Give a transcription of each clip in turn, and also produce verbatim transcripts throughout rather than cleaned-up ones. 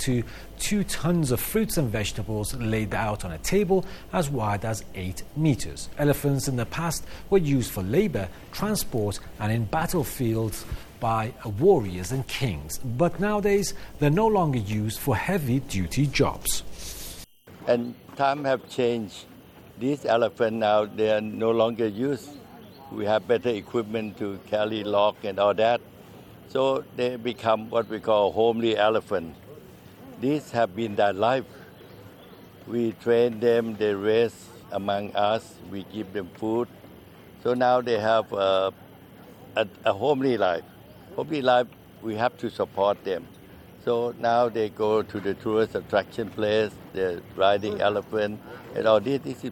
to two tons of fruits and vegetables laid out on a table as wide as eight meters. Elephants in the past were used for labor, transport, and in battlefields by warriors and kings. But nowadays, they're no longer used for heavy-duty jobs. And time have changed. These elephants now, they are no longer used. We have better equipment to carry log and all that. So they become what we call homely elephant. These have been their life. We train them, they race among us, we give them food. So now they have a, a, a homely life. Homely life, we have to support them. So now they go to the tourist attraction place, they're riding elephant and all this. this is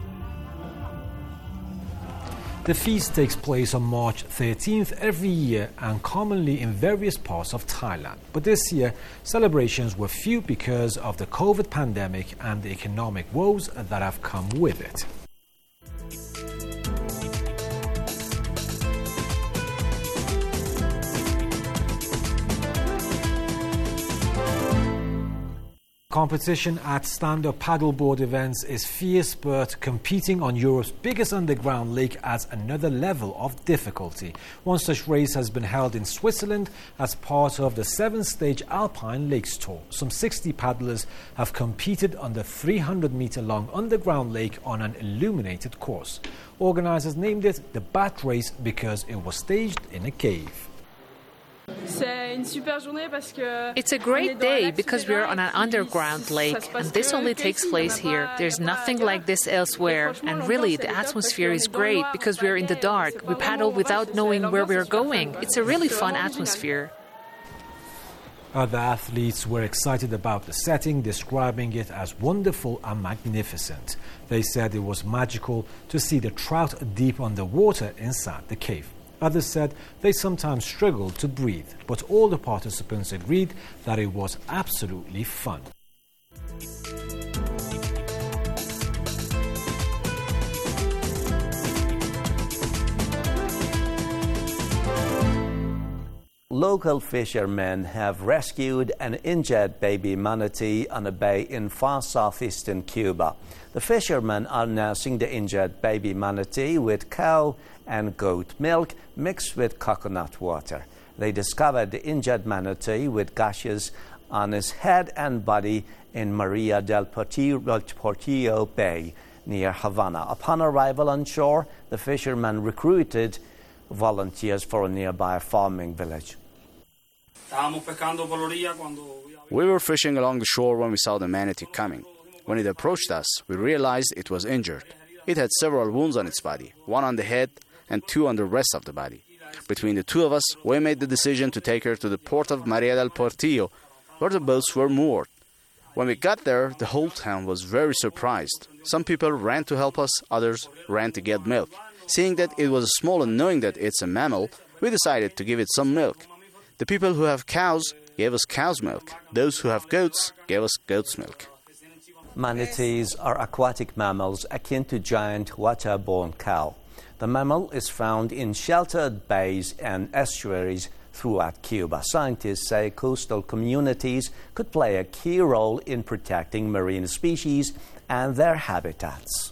The feast takes place on March thirteenth every year and commonly in various parts of Thailand. But this year, celebrations were few because of the COVID pandemic and the economic woes that have come with it. Competition at stand-up paddleboard events is fierce, but competing on Europe's biggest underground lake adds another level of difficulty. One such race has been held in Switzerland as part of the seven-stage Alpine Lakes Tour. Some sixty paddlers have competed on the three hundred meter long underground lake on an illuminated course. Organizers named it the Bat Race because it was staged in a cave. It's a great day because we're on an underground lake, and this only takes place here. There's nothing like this elsewhere. And really, the atmosphere is great because we're in the dark. We paddle without knowing where we're going. It's a really fun atmosphere. Other athletes were excited about the setting, describing it as wonderful and magnificent. They said it was magical to see the trout deep underwater inside the cave. Others said they sometimes struggled to breathe, but all the participants agreed that it was absolutely fun. Local fishermen have rescued an injured baby manatee on a bay in far southeastern Cuba. The fishermen are nursing the injured baby manatee with cow and goat milk mixed with coconut water. They discovered the injured manatee with gashes on his head and body in Maria del Portillo Bay near Havana. Upon arrival on shore, the fishermen recruited volunteers for a nearby farming village. We were fishing along the shore when we saw the manatee coming. When it approached us, we realized it was injured. It had several wounds on its body, one on the head and two on the rest of the body. Between the two of us, we made the decision to take her to the port of Maria del Portillo, where the boats were moored. When we got there, the whole town was very surprised. Some people ran to help us, others ran to get milk. Seeing that it was small and knowing that it's a mammal, we decided to give it some milk. The people who have cows gave us cow's milk. Those who have goats gave us goat's milk. Manatees are aquatic mammals akin to giant water-borne cow. The mammal is found in sheltered bays and estuaries throughout Cuba. Scientists say coastal communities could play a key role in protecting marine species and their habitats.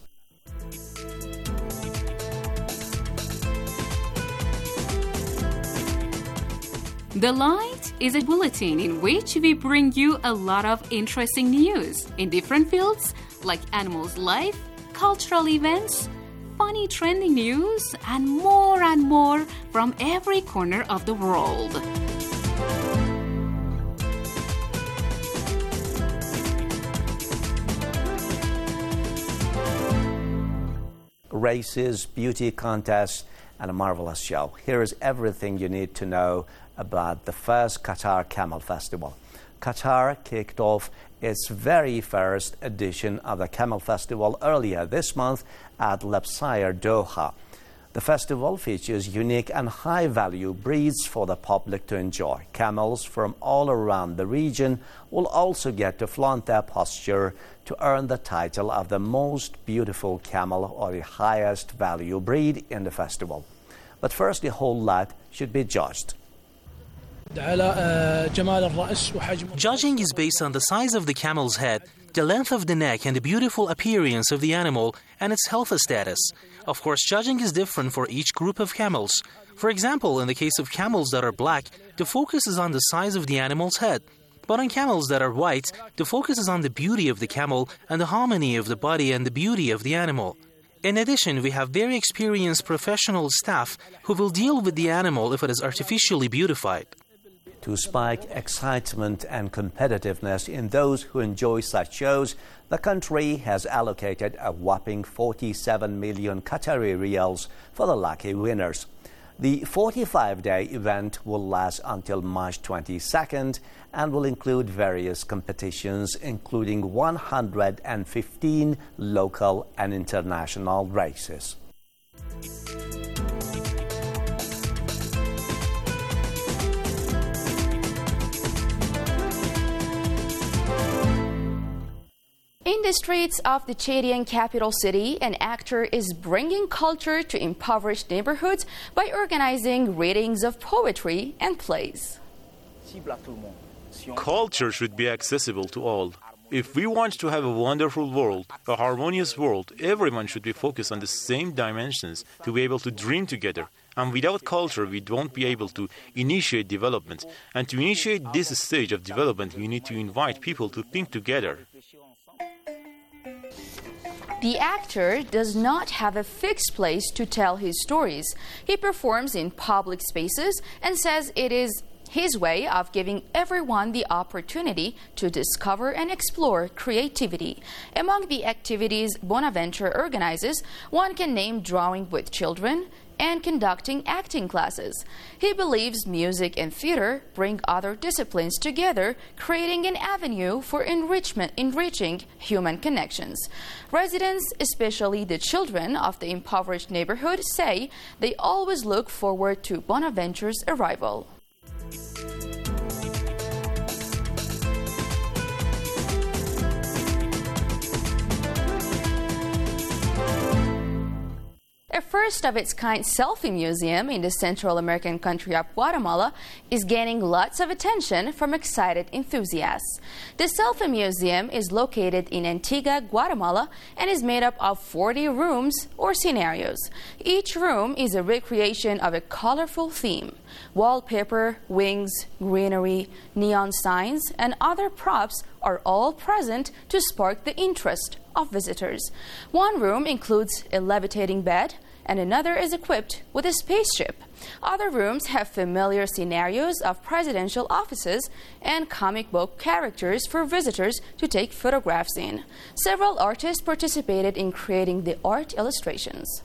The Light is a bulletin in which we bring you a lot of interesting news in different fields like animals' life, cultural events, funny trending news, and more and more from every corner of the world. Races, beauty contests, and a marvelous show. Here is everything you need to know about the first Qatar Camel Festival. Qatar kicked off its very first edition of the Camel Festival earlier this month at Lusail, Doha. The festival features unique and high-value breeds for the public to enjoy. Camels from all around the region will also get to flaunt their posture to earn the title of the most beautiful camel or the highest value breed in the festival. But first, the whole lot should be judged. Judging is based on the size of the camel's head, the length of the neck, and the beautiful appearance of the animal and its health status. Of course, judging is different for each group of camels. For example, in the case of camels that are black, the focus is on the size of the animal's head. But on camels that are white, the focus is on the beauty of the camel and the harmony of the body and the beauty of the animal. In addition, we have very experienced professional staff who will deal with the animal if it is artificially beautified. To spike excitement and competitiveness in those who enjoy such shows, the country has allocated a whopping forty-seven million Qatari riyals for the lucky winners. The forty-five day event will last until March twenty-second and will include various competitions, including one hundred fifteen local and international races. In the streets of the Chadian capital city, an actor is bringing culture to impoverished neighborhoods by organizing readings of poetry and plays. Culture should be accessible to all. If we want to have a wonderful world, a harmonious world, everyone should be focused on the same dimensions to be able to dream together. And without culture, we won't be able to initiate development. And to initiate this stage of development, we need to invite people to think together. The actor does not have a fixed place to tell his stories. He performs in public spaces and says it is his way of giving everyone the opportunity to discover and explore creativity. Among the activities Bonaventure organizes, one can name drawing with children and conducting acting classes. He believes music and theater bring other disciplines together, creating an avenue for enrichment, enriching human connections. Residents, especially the children of the impoverished neighborhood, say they always look forward to Bonaventure's arrival. A first-of-its-kind selfie museum in the Central American country of Guatemala is gaining lots of attention from excited enthusiasts. The selfie museum is located in Antigua, Guatemala, and is made up of forty rooms or scenarios. Each room is a recreation of a colorful theme. Wallpaper, wings, greenery, neon signs, and other props are all present to spark the interest of visitors. One room includes a levitating bed, and another is equipped with a spaceship. Other rooms have familiar scenarios of presidential offices and comic book characters for visitors to take photographs in. Several artists participated in creating the art illustrations.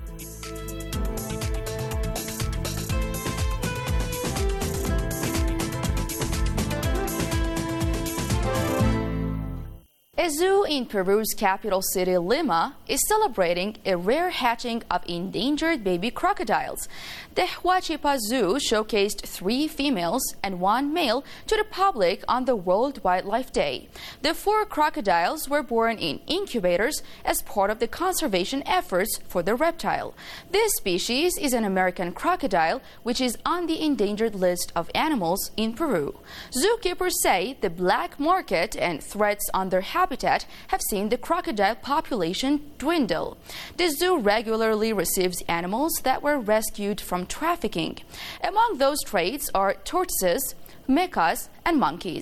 A zoo in Peru's capital city, Lima, is celebrating a rare hatching of endangered baby crocodiles. The Huachipa Zoo showcased three females and one male to the public on the World Wildlife Day. The four crocodiles were born in incubators as part of the conservation efforts for the reptile. This species is an American crocodile, which is on the endangered list of animals in Peru. Zookeepers say the black market and threats on their habitat have seen the crocodile population dwindle. The zoo regularly receives animals that were rescued from trafficking. Among those traits are tortoises, mecas, and monkeys.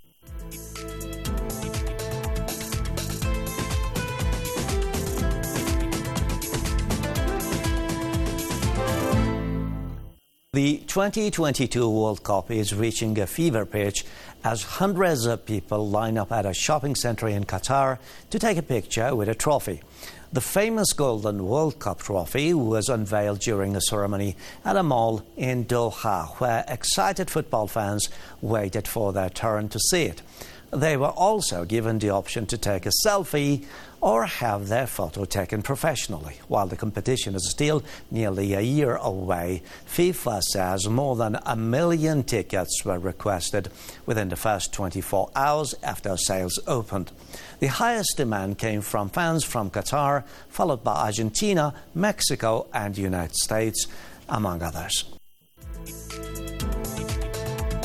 The twenty twenty-two World Cup is reaching a fever pitch as hundreds of people line up at a shopping center in Qatar to take a picture with a trophy. The famous Golden World Cup trophy was unveiled during a ceremony at a mall in Doha, where excited football fans waited for their turn to see it. They were also given the option to take a selfie or have their photo taken professionally. While the competition is still nearly a year away, FIFA says more than a million tickets were requested within the first twenty-four hours after sales opened. The highest demand came from fans from Qatar, followed by Argentina, Mexico, and the United States, among others.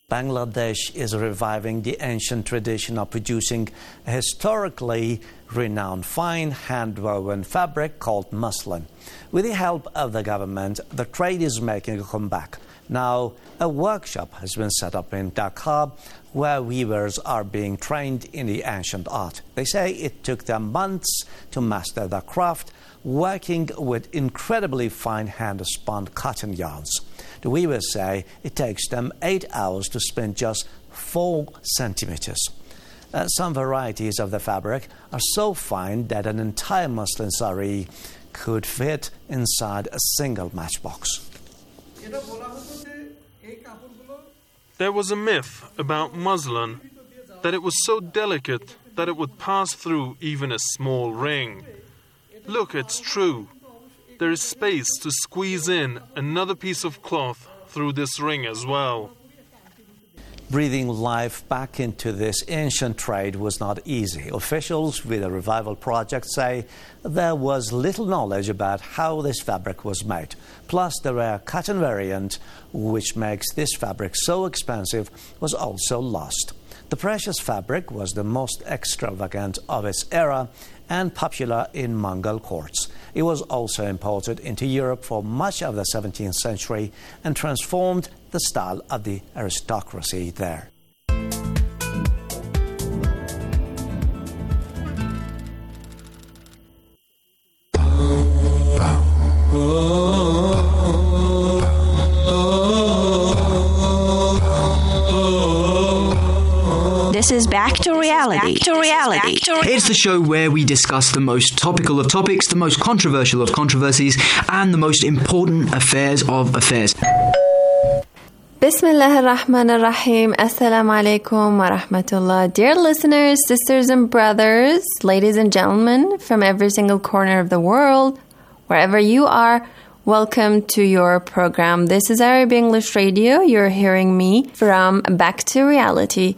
Bangladesh is reviving the ancient tradition of producing a historically renowned fine hand-woven fabric called muslin. With the help of the government, the trade is making a comeback. Now, a workshop has been set up in Dhaka where weavers are being trained in the ancient art. They say it took them months to master the craft, working with incredibly fine hand-spun cotton yarns. The weavers say it takes them eight hours to spin just four centimeters. Uh, some varieties of the fabric are so fine that an entire muslin sari could fit inside a single matchbox. There was a myth about muslin that it was so delicate that it would pass through even a small ring. Look, it's true. There is space to squeeze in another piece of cloth through this ring as well. Breathing life back into this ancient trade was not easy. Officials with the revival project say there was little knowledge about how this fabric was made. Plus, the rare cotton variant, which makes this fabric so expensive, was also lost. The precious fabric was the most extravagant of its era and popular in Mongol courts. It was also imported into Europe for much of the seventeenth century and transformed the style of the aristocracy there. This is Back to Reality. Back to reality. Back to re- it's the show where we discuss the most topical of topics, the most controversial of controversies, and the most important affairs of affairs. Bismillah ar-Rahman ar-Rahim. Assalamu alaikum wa rahmatullah. Dear listeners, sisters and brothers, ladies and gentlemen from every single corner of the world, wherever you are, welcome to your program. This is Arab English Radio. You're hearing me from Back to Reality.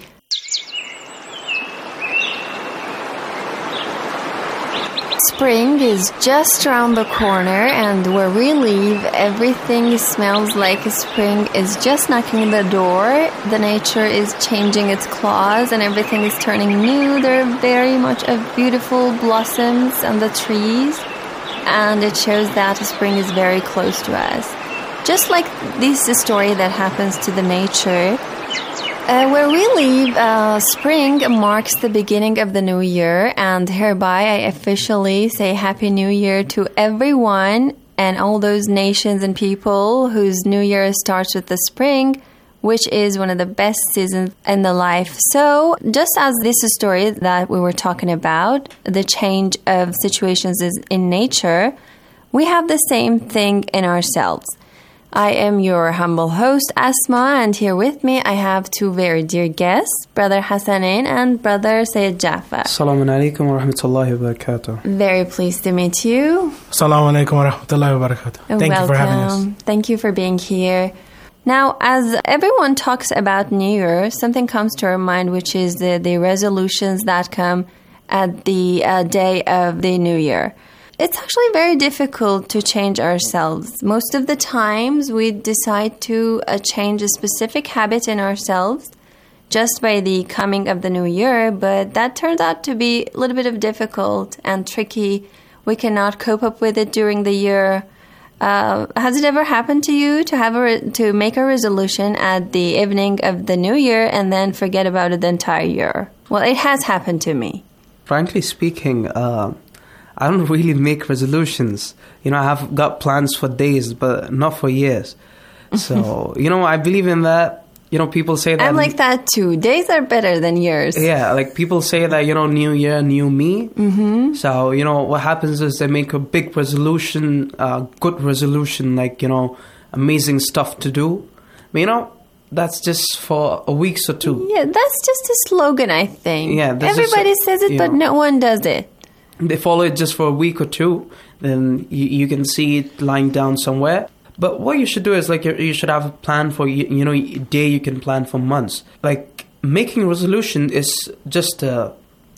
Spring is just around the corner, and where we live, everything smells like spring is just knocking on the door. The nature is changing its claws, and everything is turning new. There are very much of beautiful blossoms on the trees, and it shows that spring is very close to us. Just like this story that happens to the nature. Uh, where we live, uh, spring marks the beginning of the new year, and hereby I officially say Happy New Year to everyone and all those nations and people whose new year starts with the spring, which is one of the best seasons in the life. So, just as this story that we were talking about, the change of situations is in nature, we have the same thing in ourselves. I am your humble host, Asma, and here with me I have two very dear guests, Brother Hassanin and Brother Sayyid Jafar. Assalamu alaikum wa rahmatullahi wa barakatuh. Very pleased to meet you. Assalamu alaikum wa rahmatullahi wa barakatuh. Thank Welcome. you for having us. Thank you for being here. Now, as everyone talks about New Year, something comes to our mind, which is the, the resolutions that come at the uh, day of the New Year. It's actually very difficult to change ourselves. Most of the times we decide to uh, change a specific habit in ourselves just by the coming of the new year, but that turns out to be a little bit of difficult and tricky. We cannot cope up with it during the year. Uh, has it ever happened to you to have a re- to make a resolution at the evening of the new year and then forget about it the entire year? Well, it has happened to me. Frankly speaking, uh, I don't really make resolutions. You know, I have got plans for days, but not for years. So, you know, I believe in that. You know, people say that... I'm like that too. Days are better than years. Yeah, like people say that, you know, new year, new me. Mm-hmm. So, you know, what happens is they make a big resolution, uh, good resolution, like, you know, amazing stuff to do. But, you know, that's just for a week or two. Yeah, that's just a slogan, I think. Yeah, everybody a, says it, but know, no one does it. They follow it just for a week or two, then you, you can see it lying down somewhere. But what you should do is, like, you, you should have a plan for, you, you know, a day you can plan for months. Like, making a resolution is just a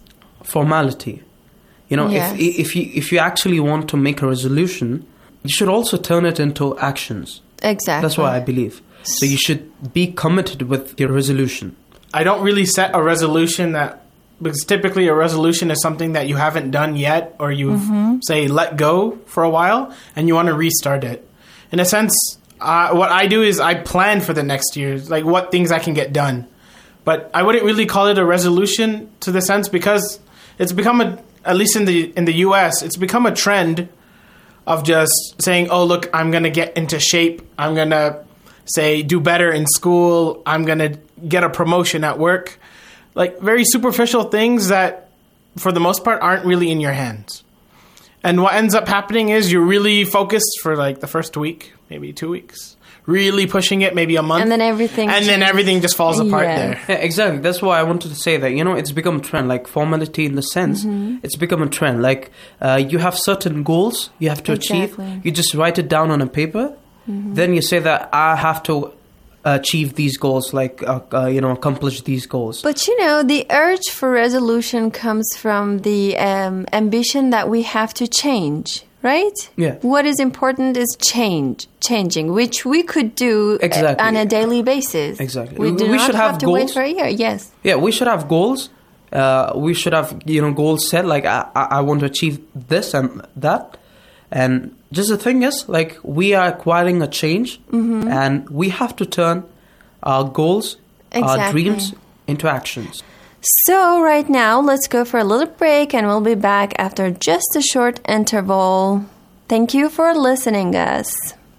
formality. You know, yes. if if you if you actually want to make a resolution, you should also turn it into actions. Exactly. That's what I believe. So you should be committed with your resolution. I don't really set a resolution that, because typically a resolution is something that you haven't done yet, or you've, mm-hmm. say, let go for a while, and you want to restart it. In a sense, uh, what I do is I plan for the next year, like what things I can get done. But I wouldn't really call it a resolution to the sense, because it's become a, at least in the in the U S, it's become a trend of just saying, oh, look, I'm going to get into shape. I'm going to, say, do better in school. I'm going to get a promotion at work. Like very superficial things that, for the most part, aren't really in your hands. And what ends up happening is you're really focused for like the first week, maybe two weeks. Really pushing it, maybe a month. And then everything And changes. then everything just falls apart Yeah. there. Yeah, exactly. That's why I wanted to say that, you know, it's become a trend, like formality in the sense, Mhm. it's become a trend. Like, uh, you have certain goals you have to Exactly. achieve. You just write it down on a paper. Mhm. Then you say that I have to achieve these goals, like, uh, uh, you know, accomplish these goals. But you know, the urge for resolution comes from the um, ambition that we have to change, right? Yeah. What is important is change, changing, which we could do uh, Exactly. on a daily basis. Exactly. We do We not should have, have to wait goals. for a year. Yes. Yeah, we should have goals. Uh, we should have, you know, goals set, like, I, I I want to achieve this and that. And just the thing is, like, we are acquiring a change, Mhm. and we have to turn our goals, our Exactly. dreams into actions. So right now, let's go for a little break, and we'll be back after just a short interval. Thank you for listening us.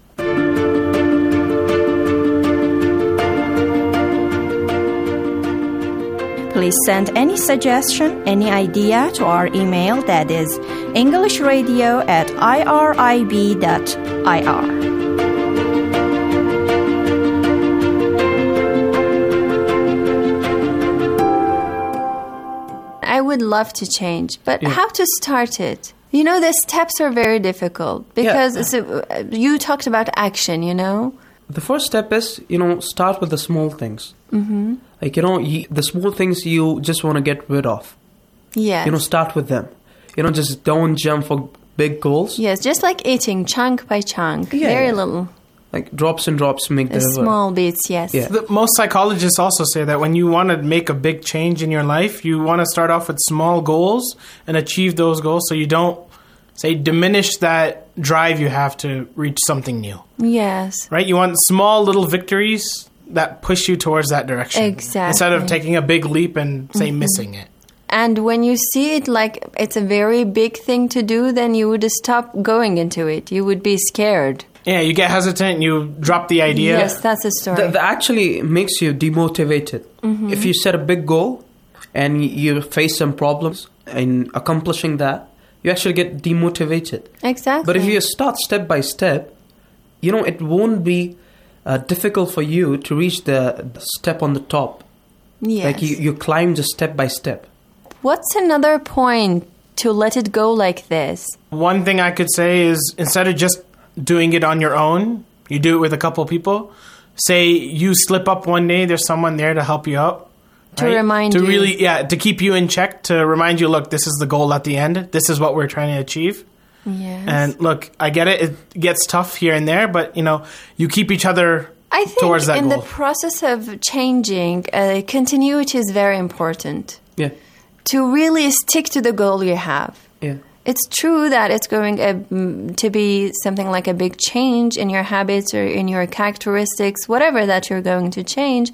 Please send any suggestion, any idea to our email, that is englishradio at irib dot I R. I would love to change, but Yeah. how to start it? You know, the steps are very difficult because it's a, you talked about action, you know? The first step is, you know, start with the small things. Mm-hmm. Like, you know, you, the small things you just want to get rid of. Yes. You know, start with them. You know, just don't jump for big goals. Yes, just like eating, chunk by chunk, Yeah, very yeah. little. Like, drops and drops make Uh, the river. small bits, yes. Yeah. The, most psychologists also say that when you want to make a big change in your life, you want to start off with small goals and achieve those goals so you don't, say, diminish that drive you have to reach something new. Yes. Right? You want small little victories that push you towards that direction. Exactly. Instead of taking a big leap and, say, Mhm. missing it. And when you see it like it's a very big thing to do, then you would stop going into it. You would be scared. Yeah, you get hesitant, you drop the idea. Yes, that's a story. That, that actually makes you demotivated. Mhm. If you set a big goal and y- you face some problems in accomplishing that, you actually get demotivated. Exactly. But if you start step by step, you know, it won't be uh, difficult for you to reach the, the step on the top. Yes. Like you, you climb just step by step. What's another point to let it go like this? One thing I could say is instead of just doing it on your own, you do it with a couple people. Say you slip up one day, there's someone there to help you out. To remind to you. really, yeah, to keep you in check, to remind you, look, this is the goal at the end. This is what we're trying to achieve. Yes. And look, I get it. It gets tough here and there, but, you know, you keep each other I think towards that in goal. the process of changing, uh, continuity is very important. Yeah. To really stick to the goal you have. Yeah. It's true that it's going uh, mm, to be something like a big change in your habits or in your characteristics, whatever that you're going to change.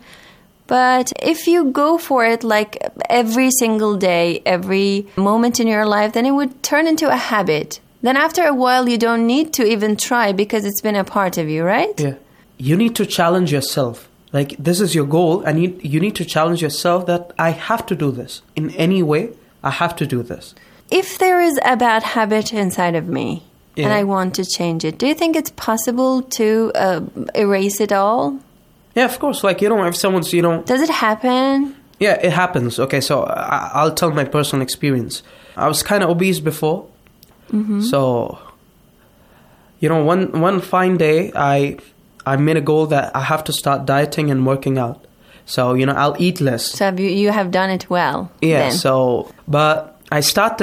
But if you go for it like every single day, every moment in your life, then it would turn into a habit. Then after a while, you don't need to even try because it's been a part of you, right? Yeah. You need to challenge yourself. Like, this is your goal, and you, you need to challenge yourself that I have to do this. In any way, I have to do this. If there is a bad habit inside of me and Yeah. I want to change it, do you think it's possible to uh, erase it all? Yeah, of course. Like, you know, if someone's, you know... Does it happen? Yeah, it happens. Okay, so I, I'll tell my personal experience. I was kind of obese before. Mm-hmm. So, you know, one one fine day, I I made a goal that I have to start dieting and working out. So, you know, I'll eat less. So have you, you have done it well. Yeah, then. so, but I started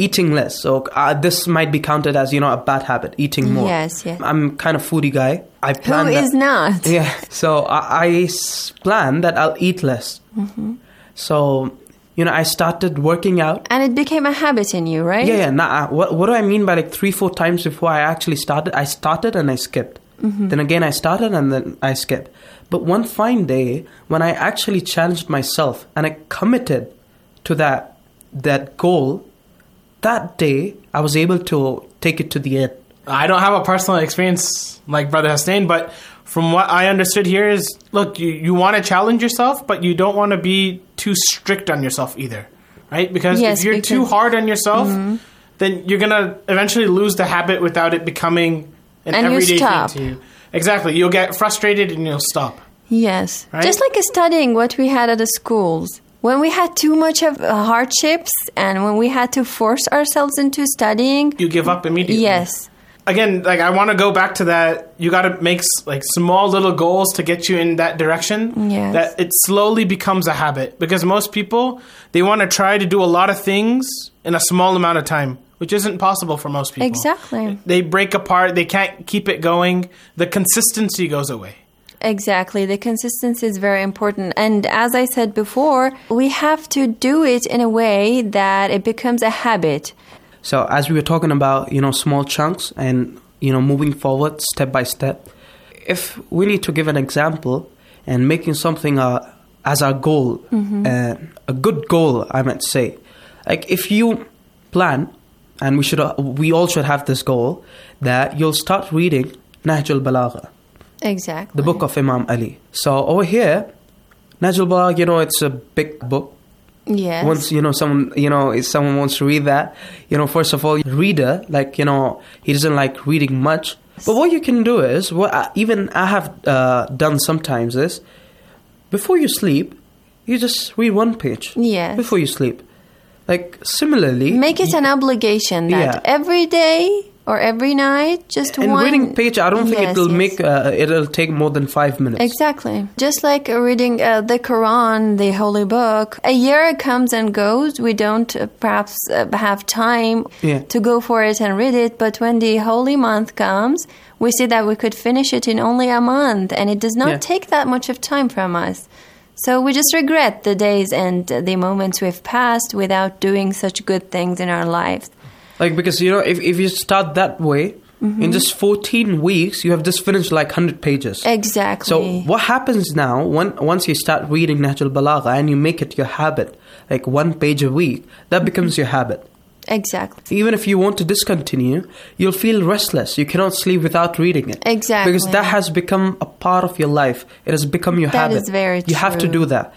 eating less. So uh, this might be counted as, you know, a bad habit, eating more. Yes, yes. I'm kind of foodie guy. I plan Who that, is not? Yeah. So I, I s- plan that I'll eat less. Mm-hmm. So, you know, I started working out. And it became a habit in you, right? Yeah, yeah. Nah, what, what do I mean by like three, four times before I actually started? I started and I skipped. Mm-hmm. Then again, I started and then I skipped. But one fine day, when I actually challenged myself and I committed to that that goal, that day, I was able to take it to the end. I don't have a personal experience like Brother Hussein, but from what I understood here is, look, you, you want to challenge yourself, but you don't want to be too strict on yourself either, right? Because yes, if you're because, too hard on yourself, mm-hmm. then you're going to eventually lose the habit without it becoming an and everyday you stop. thing to you. Exactly. You'll get frustrated and you'll stop. Yes. Right? Just like studying what we had at the schools. When we had too much of uh, hardships and when we had to force ourselves into studying, you give up immediately. Yes. Again, like I want to go back to that. You got to make like small little goals to get you in that direction. Yes. That it slowly becomes a habit, because most people, they want to try to do a lot of things in a small amount of time, which isn't possible for most people. Exactly. They break apart. They can't keep it going. The consistency goes away. Exactly. The consistency is very important. And as I said before, we have to do it in a way that it becomes a habit. So as we were talking about, you know, small chunks and, you know, moving forward step by step, if we need to give an example and making something uh, as our goal, Mm-hmm. uh, a good goal, I might say, like if you plan, and we should, uh, we all should have this goal, that you'll start reading Nahj al-Balagha. Exactly. The book of Imam Ali. So over here, Nahj al-Balagha, you know, it's a big book. Yes. Once, you know, someone, you know, if someone wants to read that, you know, first of all, reader, like, you know, he doesn't like reading much. But what you can do is, what I, even I have uh, done sometimes is, before you sleep, you just read one page. Yes. Before you sleep. Like, similarly... Make it an obligation that Yeah. every day or every night, just And one... reading page, I don't think Yes, it'll yes. make, uh, it'll take more than five minutes. Exactly. Just like uh, reading uh, the Quran, the holy book. A year comes and goes. We don't uh, perhaps uh, have time Yeah. to go for it and read it. But when the holy month comes, we see that we could finish it in only a month. And it does not Yeah. take that much of time from us. So we just regret the days and uh, the moments we've passed without doing such good things in our lives. Like, because, you know, if, if you start that way, Mhm. in just fourteen weeks, you have just finished like one hundred pages. Exactly. So what happens now, when, once you start reading Nahj al-Balagha and you make it your habit, like one page a week, that becomes your habit. Exactly. Even if you want to discontinue, you'll feel restless. You cannot sleep without reading it. Exactly. Because that has become a part of your life. It has become your That habit. is very You have to true. do that.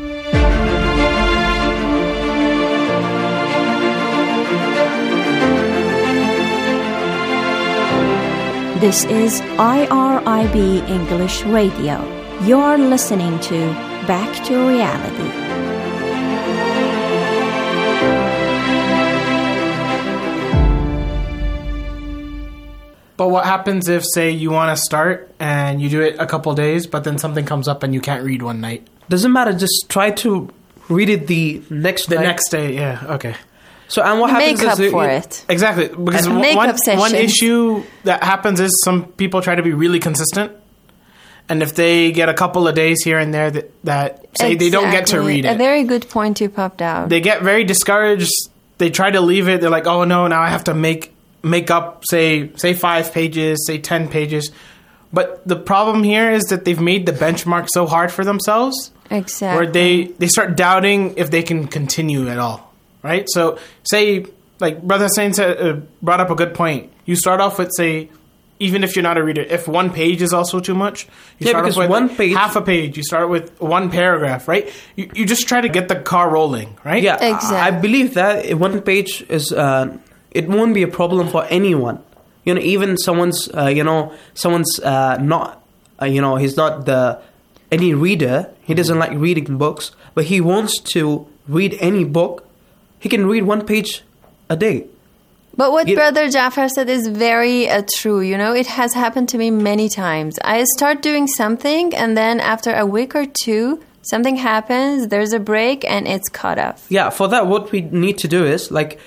This is I R I B English Radio. You're listening to Back to Reality. But what happens if, say, you want to start and you do it a couple days, but then something comes up and you can't read one night? Doesn't matter. Just try to read it the next The night. next day, yeah, okay. So, and what happens Make is up that for you- it. Exactly, because And one, makeup one, one sessions. issue that happens is some people try to be really consistent, and if they get a couple of days here and there that, that say they don't get to Exactly. read A it, very good point you popped out. they get very discouraged. They try to leave it. They're like, "Oh no, now I have to make make up say say five pages, say ten pages." But the problem here is that they've made the benchmark so hard for themselves, Exactly. where they they start doubting if they can continue at all, right? So, say like Brother Hussein said, uh, brought up a good point. You start off with, say, even if you're not a reader, if one page is also too much, you Yeah, start because off with one page- half a page. You start with one paragraph, right? You, you just try to get the car rolling, right? Yeah, I I believe that one page is, uh, it won't be a problem for anyone. You know, even someone's, uh, you know, someone's uh, not, uh, you know, he's not the any reader. He doesn't like reading books, but he wants to read any book. He can read one page a day. But what You- Brother Jafar said is very uh, true. You know, it has happened to me many times. I start doing something, and then after a week or two, something happens, there's a break, and it's cut off. Yeah, for that, what we need to do is, like,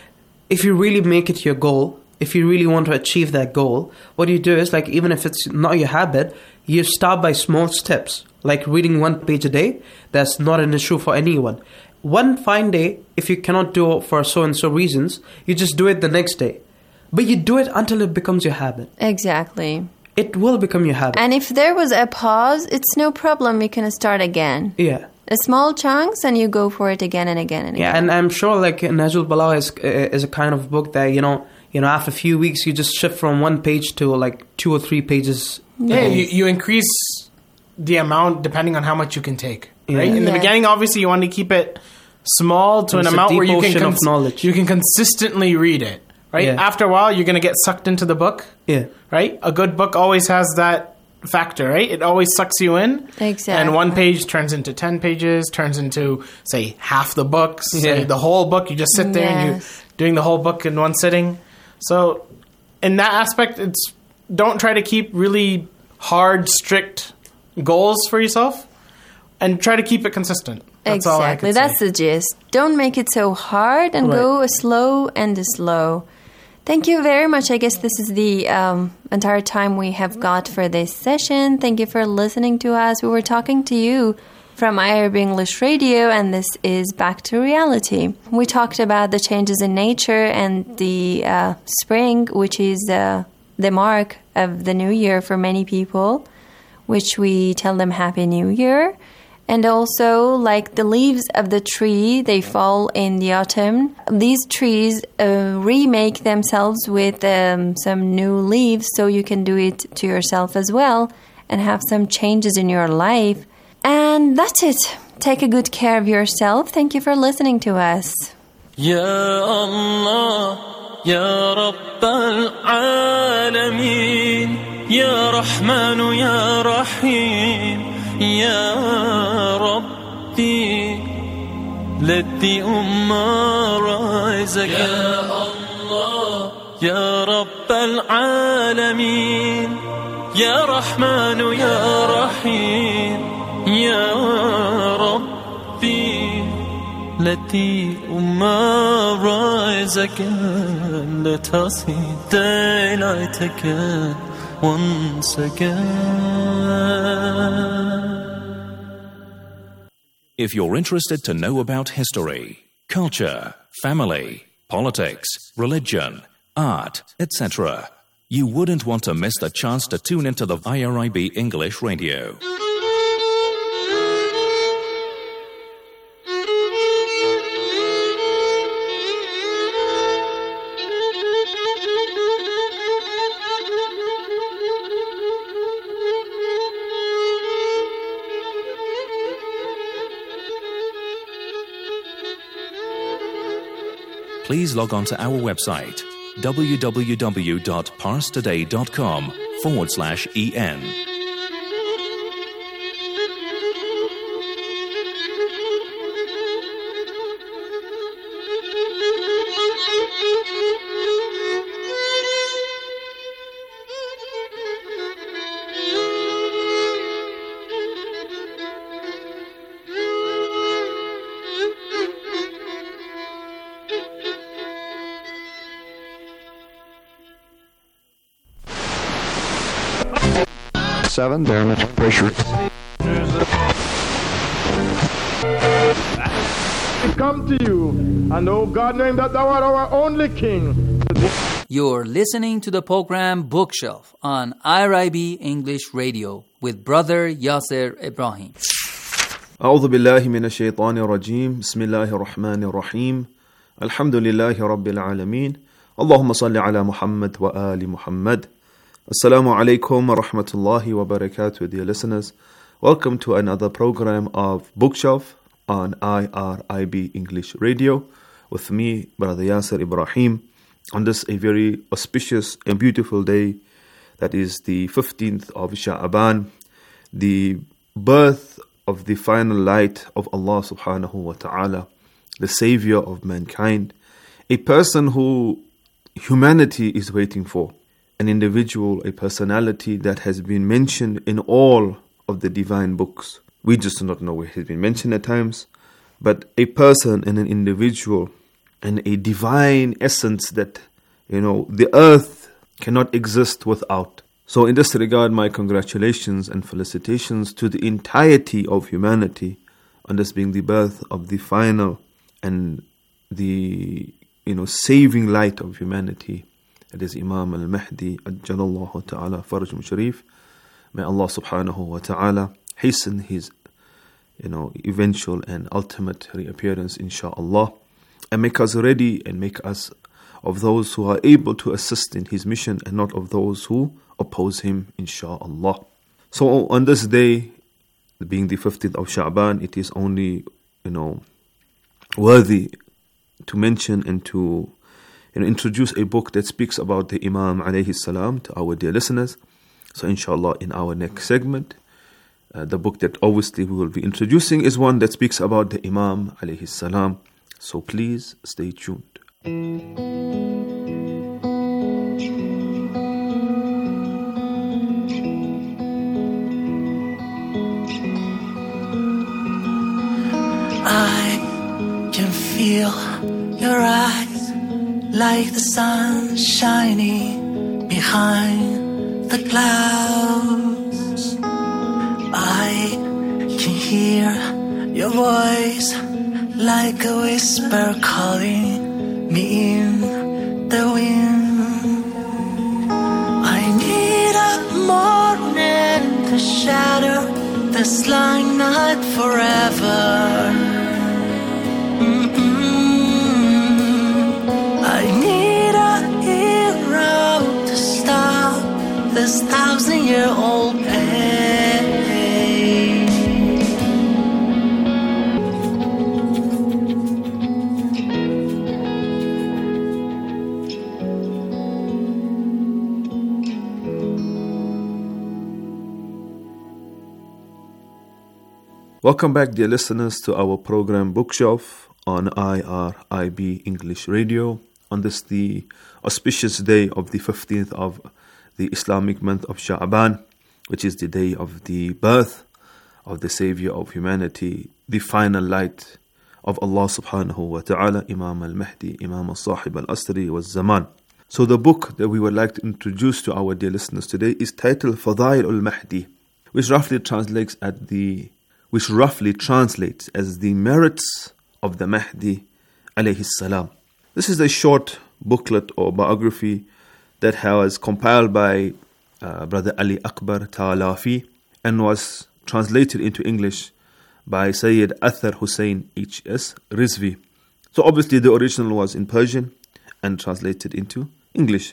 if you really make it your goal, if you really want to achieve that goal, what you do is, like, even if it's not your habit, you start by small steps, like reading one page a day. That's not an issue for anyone. One fine day, if you cannot do it for so-and-so reasons, you just do it the next day. But you do it until it becomes your habit. Exactly. It will become your habit. And if there was a pause, it's no problem. You can start again. Yeah. A small chunks, and you go for it again and again and again. Yeah, and I'm sure, like, Nahjul Balagha is, is a kind of book that, you know, you know, after a few weeks, you just shift from one page to, like, two or three pages. Yeah, you, you increase the amount depending on how much you can take, right? Yeah. In the Yeah. beginning, obviously, you want to keep it small to It's an a amount deep where you can ocean of cons- knowledge. you can consistently read it, right? Yeah. After a while, you're going to get sucked into the book, Yeah. right? A good book always has that factor, right? It always sucks you in. Exactly. And one page turns into ten pages, turns into, say, half the books, Yeah. say, the whole book. You just sit there and you're Yes. doing the whole book in one sitting. So in that aspect, it's don't try to keep really hard, strict goals for yourself, and try to keep it consistent. That's all I Exactly. could That's say. the gist. Don't make it so hard, and Right. go slow and slow. Thank you very much. I guess this is the um, entire time we have got for this session. Thank you for listening to us. We were talking to you from I R B English Radio, and this is Back to Reality. We talked about the changes in nature and the uh, spring, which is uh, the mark of the new year for many people, which we tell them Happy New Year. And also, like the leaves of the tree, they fall in the autumn. These trees uh, remake themselves with um, some new leaves, so you can do it to yourself as well and have some changes in your life. And that's it. Take a good care of yourself. Thank you for listening to us. يا الله يا رب العالمين يا رحمن يا رحيم يا ربي let the ummah rise again يا الله يا رب العالمين يا رحمن يا رحيم يا ربي let the ummah rise again. Let us see daylight again, once again. If you're interested to know about history, culture, family, politics, religion, art, et cetera, you wouldn't want to miss the chance to tune into the I R I B English Radio. Please log on to our website, www.parstoday.com forward slash en. Seven, barometric pressure. I come to you, and oh God, knowing that thou art our only King. You're listening to the program Bookshelf on I R I B English Radio with Brother Yasser Ibrahim. أعوذ بالله من الشيطان الرجيم بسم الله الرحمن الرحيم الحمد لله رب العالمين اللهم صل على محمد وآل محمد. Assalamu alaikum wa rahmatullahi wa barakatuh, dear listeners. Welcome to another program of Bookshelf on I R I B English Radio with me, Brother Yasser Ibrahim, on this a very auspicious and beautiful day that is the fifteenth of Sha'aban, the birth of the final light of Allah subhanahu wa ta'ala, the savior of mankind, a person who humanity is waiting for. An individual, a personality that has been mentioned in all of the divine books. We just do not know where he's been mentioned at times, but a person and an individual, and a divine essence that, you know, the earth cannot exist without. So in this regard, my congratulations and felicitations to the entirety of humanity on this being the birth of the final and the, you know, saving light of humanity. It is Imam al-Mahdi, Ajjalallahu ta'ala Farajum Sharif. May Allah subhanahu wa ta'ala hasten his, you know, eventual and ultimate reappearance, insha'Allah, and make us ready and make us of those who are able to assist in his mission and not of those who oppose him, insha'Allah. So on this day, being the fifteenth of Sha'ban, it is only, you know, worthy to mention and to, you know, introduce a book that speaks about the Imam alayhi salam to our dear listeners. So inshallah, in our next segment, uh, the book that obviously we will be introducing is one that speaks about the Imam alayhi salam. So please stay tuned. I can feel your eyes like the sun shining behind the clouds. I can hear your voice like a whisper calling me in the wind. I need a morning to shatter this long night forever. This thousand-year-old pain. Welcome back, dear listeners, to our program Bookshelf on I R I B English Radio on this the auspicious day of the fifteenth of the Islamic month of Sha'ban, which is the day of the birth of the Savior of humanity, the final light of Allah subhanahu wa ta'ala, Imam al-Mahdi, Imam al-Sahib al-Asri wa Zaman. So the book that we would like to introduce to our dear listeners today is titled Fadail al-Mahdi, which roughly translates at the which roughly translates as the merits of the Mahdi alayhi salam. This is a short booklet or biography that was compiled by uh, Brother Ali Akbar Talafi and was translated into English by Sayyid Athar Hussein H S Rizvi. So obviously the original was in Persian and translated into English.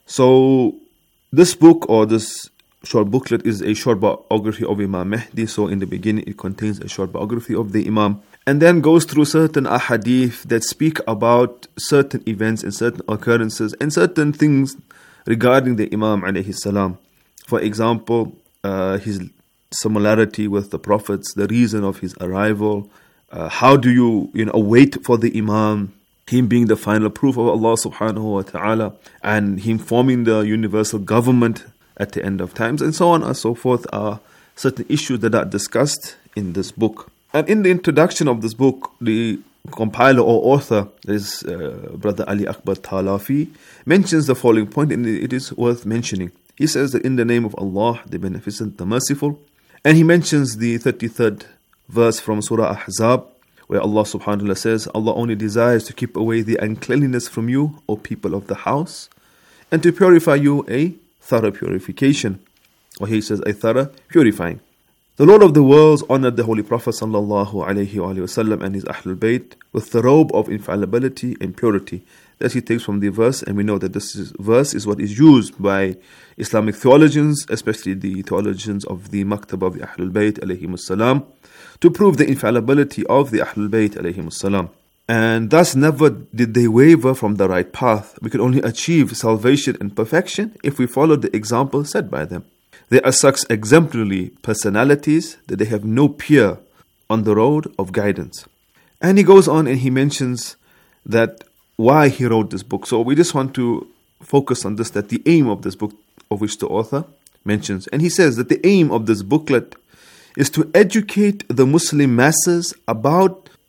So this book or this short booklet is a short biography of Imam Mahdi. So in the beginning it contains a short biography of the Imam and then goes through certain ahadith that speak about certain events and certain occurrences and certain things regarding the Imam alayhi salam. For example, uh, his similarity with the prophets, the reason of his arrival, uh, how do you, you know, wait for the Imam, him being the final proof of Allah subhanahu wa ta'ala, and him forming the universal government at the end of times, and so on and so forth, are certain issues that are discussed in this book. And in the introduction of this book, the compiler or author, that is uh, Brother Ali Akbar Talafi, mentions the following point, and it is worth mentioning. He says that in the name of Allah, the Beneficent, the Merciful, and he mentions the thirty-third verse from Surah Ahzab, where Allah subhanahu wa ta'ala says, Allah only desires to keep away the uncleanliness from you, O people of the house, and to purify you a thorough purification. Or he says a thorough purifying. The Lord of the worlds honored the Holy Prophet sallallahu alaihi wasallam and his Ahlul Bayt with the robe of infallibility and purity. That he takes from the verse, and we know that this is, verse is what is used by Islamic theologians, especially the theologians of the Maktab of the Ahlul Bayt alayhimus salam, to prove the infallibility of the Ahlul Bayt alayhimus salam. And thus never did they waver from the right path. We can only achieve salvation and perfection if we follow the example set by them. They are such exemplary personalities that they have no peer on the road of guidance. And he goes on and he mentions that why he wrote this book. So we just want to focus on this, that the aim of this book, of which the author mentions. And he says that the aim of this booklet is to educate the Muslim masses about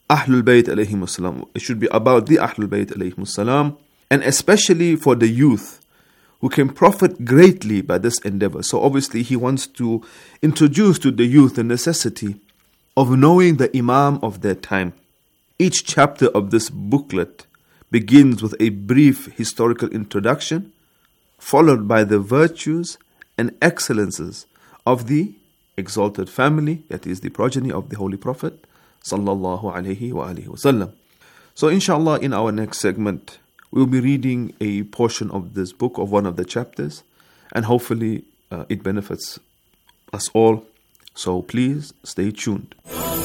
Ahlul Bayt alayhim salam. It should be about the Ahlul Bayt alayhim salam, and especially for the youth who can profit greatly by this endeavor. So obviously he wants to introduce to the youth the necessity of knowing the Imam of their time. Each chapter of this booklet begins with a brief historical introduction, followed by the virtues and excellences of the exalted family, that is the progeny of the Holy Prophet sallallahu alaihi wa alihi wasallam. So inshallah, in our next segment, we'll be reading a portion of this book, of one of the chapters, and hopefully uh, it benefits us all. So please stay tuned.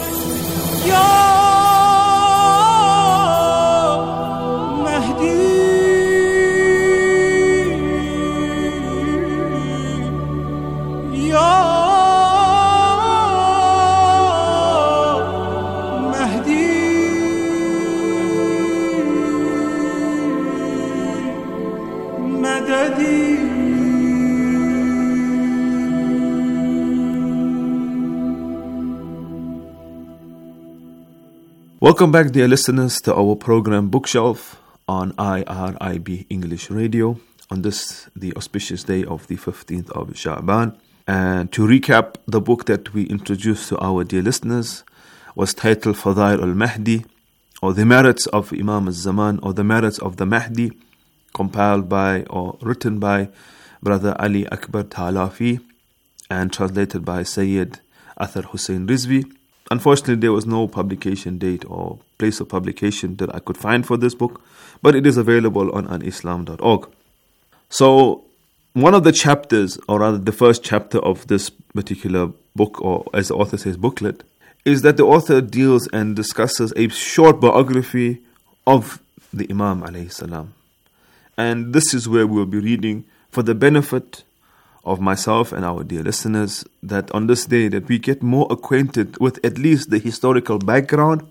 Welcome back, dear listeners, to our program Bookshelf on I R I B English Radio on this, the auspicious day of the fifteenth of Sha'ban. And to recap, the book that we introduced to our dear listeners was titled Fadail al-Mahdi, or The Merits of Imam al-Zaman, or The Merits of the Mahdi, compiled by or written by Brother Ali Akbar Ta'alafi and translated by Sayyid Athar Hussein Rizvi. Unfortunately, there was no publication date or place of publication that I could find for this book, but it is available on an islam dot org. So, one of the chapters, or rather the first chapter of this particular book, or as the author says, booklet, is that the author deals and discusses a short biography of the Imam alayhi salam. And this is where we will be reading for the benefit of myself and our dear listeners, that on this day that we get more acquainted with at least the historical background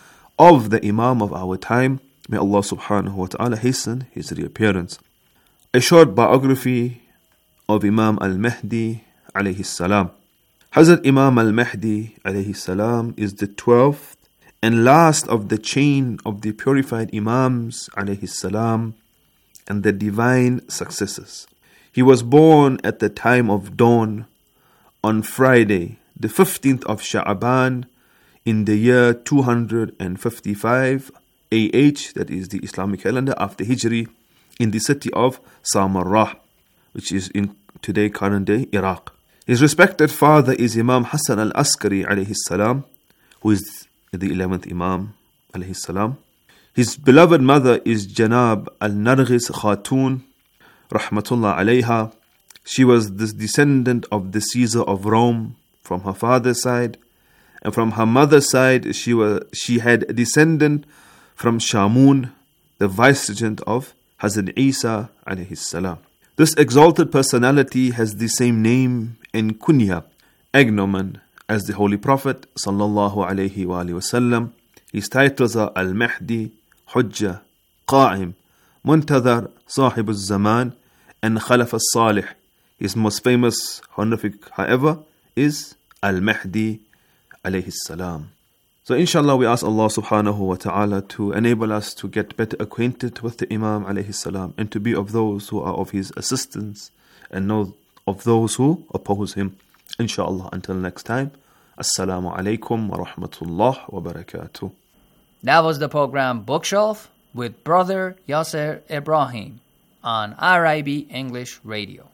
of the Imam of our time. May Allah subhanahu wa ta'ala hasten his reappearance. A short biography of Imam al-Mahdi alayhi salam. Hazrat Imam al-Mahdi alayhi salam is the twelfth and last of the chain of the purified Imams alayhi salam and the divine successors. He was born at the time of dawn on Friday, the fifteenth of Sha'ban, in the year two hundred fifty-five A H, that is the Islamic calendar after Hijri, in the city of Samarrah, which is in today current day Iraq. His respected father is Imam Hassan al-Askari alayhi salam, who is the eleventh Imam alayhi salam. His beloved mother is Janab al-Narghis Khatun rahmatullah alayha. She was the descendant of the Caesar of Rome from her father's side, and from her mother's side she was she had a descendant from Shamun, the vicegerent of Hazrat Isa alayhi salam. This exalted personality has the same name and kunya, agnomen, as the Holy Prophet sallallahu alayhi wa alihi wasallam. His titles are Al-Mahdi, Hujjah, Qa'im, Muntadhar, Sahib al-Zaman, and Khalaf al-Salih. His most famous honorific, however, is Al-Mahdi alayhi salam. So inshallah, we ask Allah subhanahu wa ta'ala to enable us to get better acquainted with the Imam alayhi salam, and to be of those who are of his assistants and not of those who oppose him. Inshallah, until next time, Assalamu alaikum wa rahmatullah wa barakatuh. That was the program Bookshelf with Brother Yasser Ibrahim on I R I B English Radio.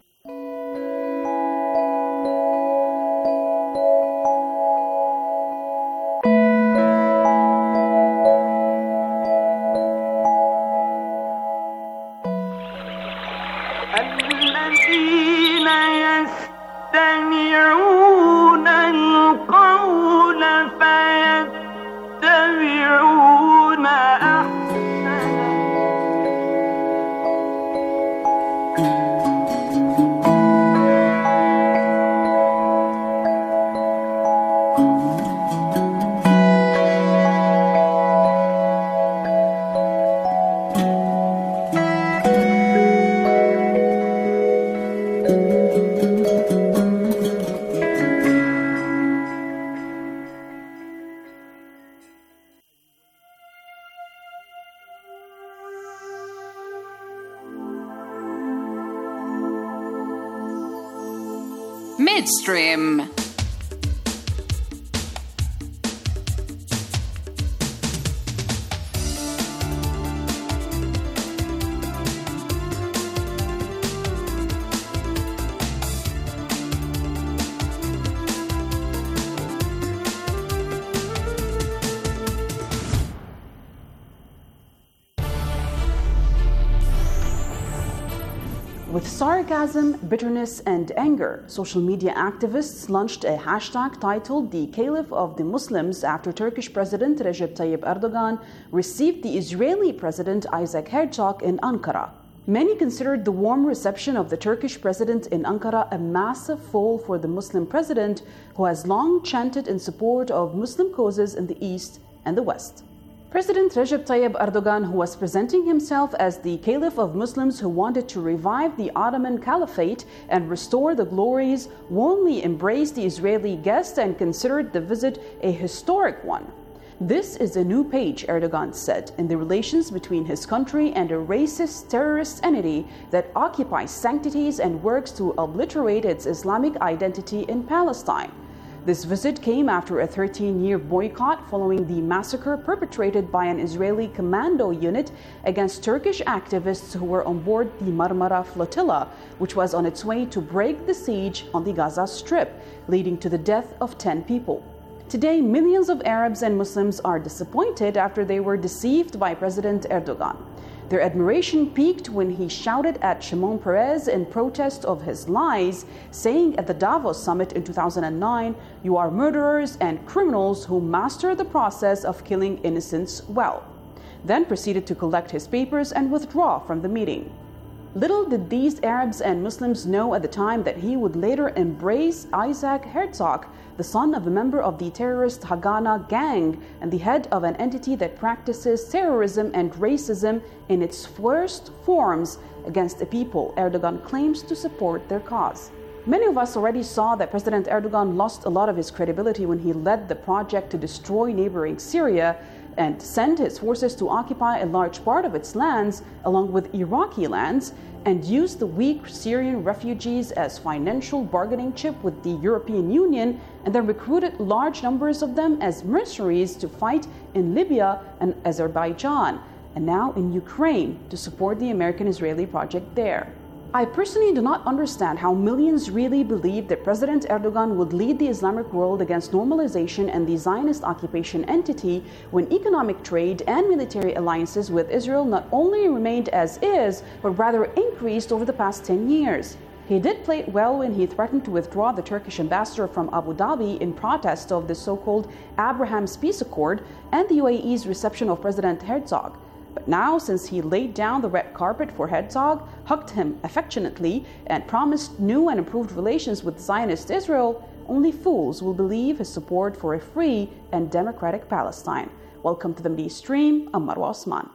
Stream. With sarcasm, bitterness, and anger, social media activists launched a hashtag titled "The Caliph of the Muslims" after Turkish President Recep Tayyip Erdogan received the Israeli President Isaac Herzog in Ankara. Many considered the warm reception of the Turkish president in Ankara a massive fall for the Muslim president, who has long chanted in support of Muslim causes in the East and the West. President Recep Tayyip Erdogan, who was presenting himself as the Caliph of Muslims who wanted to revive the Ottoman Caliphate and restore the glories, warmly embraced the Israeli guest and considered the visit a historic one. This is a new page, Erdogan said, in the relations between his country and a racist terrorist entity that occupies sanctities and works to obliterate its Islamic identity in Palestine. This visit came after a thirteen-year boycott following the massacre perpetrated by an Israeli commando unit against Turkish activists who were on board the Marmara flotilla, which was on its way to break the siege on the Gaza Strip, leading to the death of ten people. Today, millions of Arabs and Muslims are disappointed after they were deceived by President Erdogan. Their admiration peaked when he shouted at Shimon Peres in protest of his lies, saying at the Davos summit in two thousand nine, "You are murderers and criminals who master the process of killing innocents well," then proceeded to collect his papers and withdraw from the meeting. Little did these Arabs and Muslims know at the time that he would later embrace Isaac Herzog, the son of a member of the terrorist Haganah gang and the head of an entity that practices terrorism and racism in its worst forms against a people Erdogan claims to support their cause. Many of us already saw that President Erdogan lost a lot of his credibility when he led the project to destroy neighboring Syria and send his forces to occupy a large part of its lands, along with Iraqi lands, and use the weak Syrian refugees as financial bargaining chip with the European Union, and then recruited large numbers of them as mercenaries to fight in Libya and Azerbaijan, and now in Ukraine to support the American-Israeli project there. I personally do not understand how millions really believe that President Erdogan would lead the Islamic world against normalization and the Zionist occupation entity when economic trade and military alliances with Israel not only remained as is, but rather increased over the past ten years. He did play it well when he threatened to withdraw the Turkish ambassador from Abu Dhabi in protest of the so-called Abraham's Peace Accord and the U A E's reception of President Herzog. But now, since he laid down the red carpet for Herzog, hugged him affectionately, and promised new and improved relations with Zionist Israel, only fools will believe his support for a free and democratic Palestine. Welcome to the Middle East Stream. I'm Marwa Osman.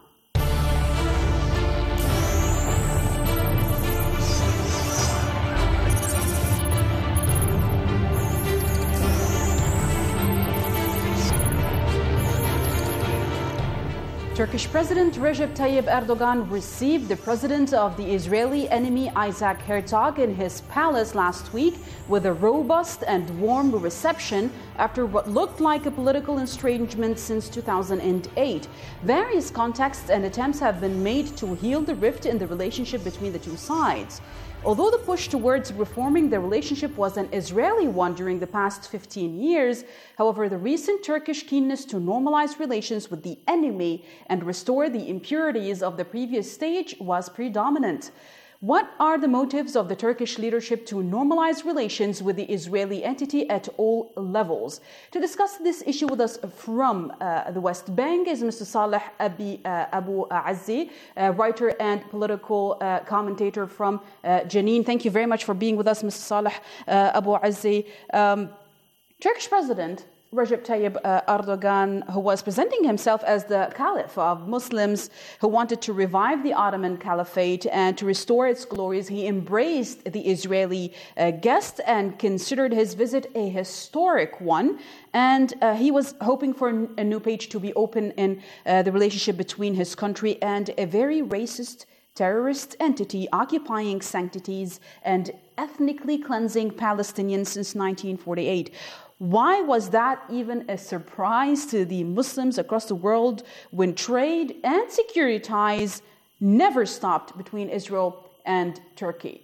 Turkish President Recep Tayyip Erdogan received the president of the Israeli enemy Isaac Herzog in his palace last week with a robust and warm reception after what looked like a political estrangement since two thousand eight. Various contexts and attempts have been made to heal the rift in the relationship between the two sides. Although the push towards reforming the relationship was an Israeli one during the past fifteen years, however, the recent Turkish keenness to normalize relations with the enemy and restore the impurities of the previous stage was predominant. What are the motives of the Turkish leadership to normalize relations with the Israeli entity at all levels? To discuss this issue with us from uh, the West Bank is Mister Saleh Abi, uh, Abu Azzi, uh, writer and political uh, commentator from uh, Jenin. Thank you very much for being with us, Mister Saleh uh, Abu Azzi. Um, Turkish President Recep Tayyip uh, Erdogan, who was presenting himself as the Caliph of Muslims who wanted to revive the Ottoman Caliphate and to restore its glories, he embraced the Israeli uh, guest and considered his visit a historic one. And uh, he was hoping for a new page to be open in uh, the relationship between his country and a very racist terrorist entity occupying sanctities and ethnically cleansing Palestinians since nineteen forty-eight. Why was that even a surprise to the Muslims across the world when trade and security ties never stopped between Israel and Turkey?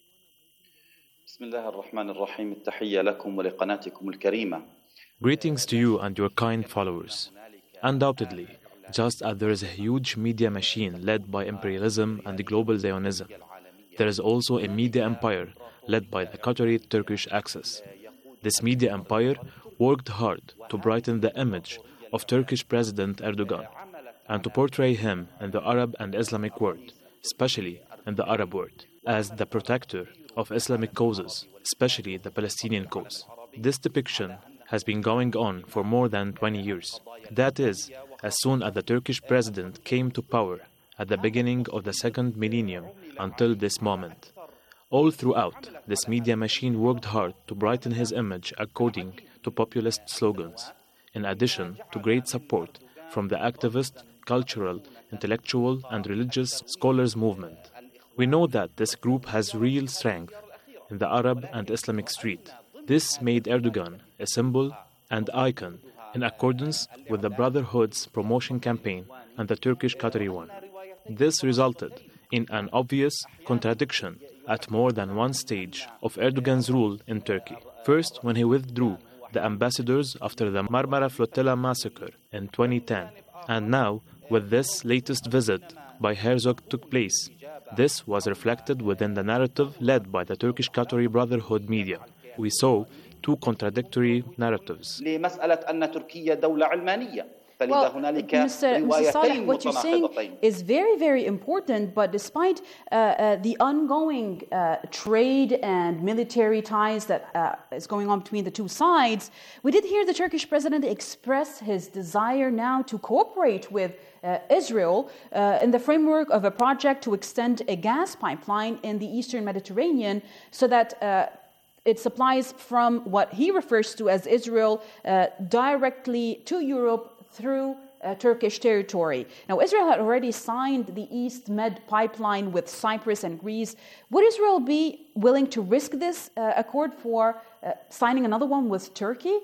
Greetings to you and your kind followers. Undoubtedly, just as there is a huge media machine led by imperialism and global Zionism, there is also a media empire led by the Qatari Turkish axis. This media empire worked hard to brighten the image of Turkish President Erdogan and to portray him in the Arab and Islamic world, especially in the Arab world, as the protector of Islamic causes, especially the Palestinian cause. This depiction has been going on for more than twenty years. That is, as soon as the Turkish president came to power at the beginning of the second millennium until this moment. All throughout, this media machine worked hard to brighten his image according to populist slogans, in addition to great support from the activist, cultural, intellectual, and religious scholars movement. We know that this group has real strength in the Arab and Islamic street. This made Erdogan a symbol and icon in accordance with the Brotherhood's promotion campaign and the Turkish-Qatari one. This resulted in an obvious contradiction at more than one stage of Erdogan's rule in Turkey. First, when he withdrew the ambassadors after the Marmara Flotilla massacre in twenty ten, and now with this latest visit by Herzog took place. This was reflected within the narrative led by the Turkish-Qatari Brotherhood media. We saw two contradictory narratives. Well, Mister Mister Saleh, what you're saying is very, very important, but despite uh, uh, the ongoing uh, trade and military ties that uh, is going on between the two sides, we did hear the Turkish president express his desire now to cooperate with uh, Israel uh, in the framework of a project to extend a gas pipeline in the Eastern Mediterranean so that uh, it supplies from what he refers to as Israel uh, directly to Europe through uh, Turkish territory. Now, Israel had already signed the East Med pipeline with Cyprus and Greece. Would Israel be willing to risk this uh, accord for uh, signing another one with Turkey?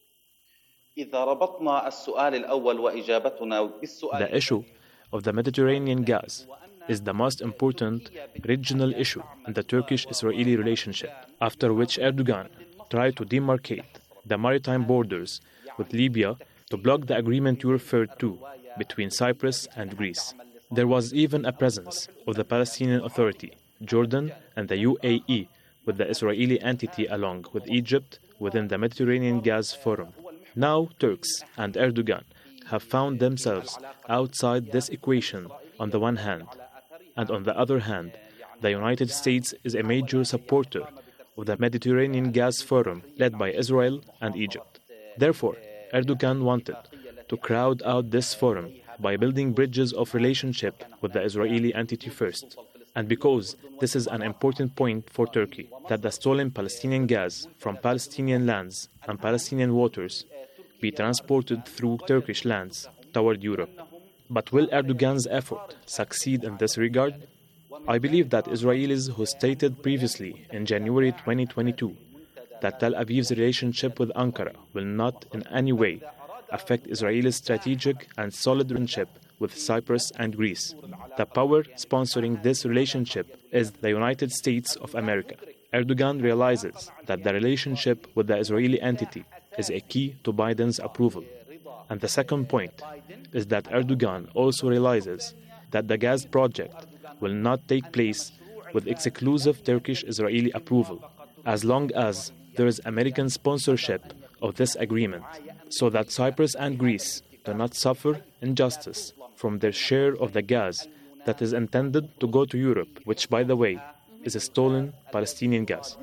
The issue of the Mediterranean gas is the most important regional issue in the Turkish-Israeli relationship, after which Erdogan tried to demarcate the maritime borders with Libya to block the agreement you referred to between Cyprus and Greece. There was even a presence of the Palestinian Authority, Jordan, and the U A E, with the Israeli entity along with Egypt within the Mediterranean Gas Forum. Now Turks and Erdogan have found themselves outside this equation on the one hand, and on the other hand, the United States is a major supporter of the Mediterranean Gas Forum led by Israel and Egypt. Therefore, Erdogan wanted to crowd out this forum by building bridges of relationship with the Israeli entity first. And because this is an important point for Turkey, that the stolen Palestinian gas from Palestinian lands and Palestinian waters be transported through Turkish lands toward Europe. But will Erdogan's effort succeed in this regard? I believe that Israelis who stated previously in January twenty twenty-two that Tel Aviv's relationship with Ankara will not in any way affect Israel's strategic and solid relationship with Cyprus and Greece. The power sponsoring this relationship is the United States of America. Erdogan realizes that the relationship with the Israeli entity is a key to Biden's approval. And the second point is that Erdogan also realizes that the gas project will not take place with exclusive Turkish-Israeli approval, as long as there is American sponsorship of this agreement, so that Cyprus and Greece do not suffer injustice from their share of the gas that is intended to go to Europe, which, by the way, is a stolen Palestinian gas.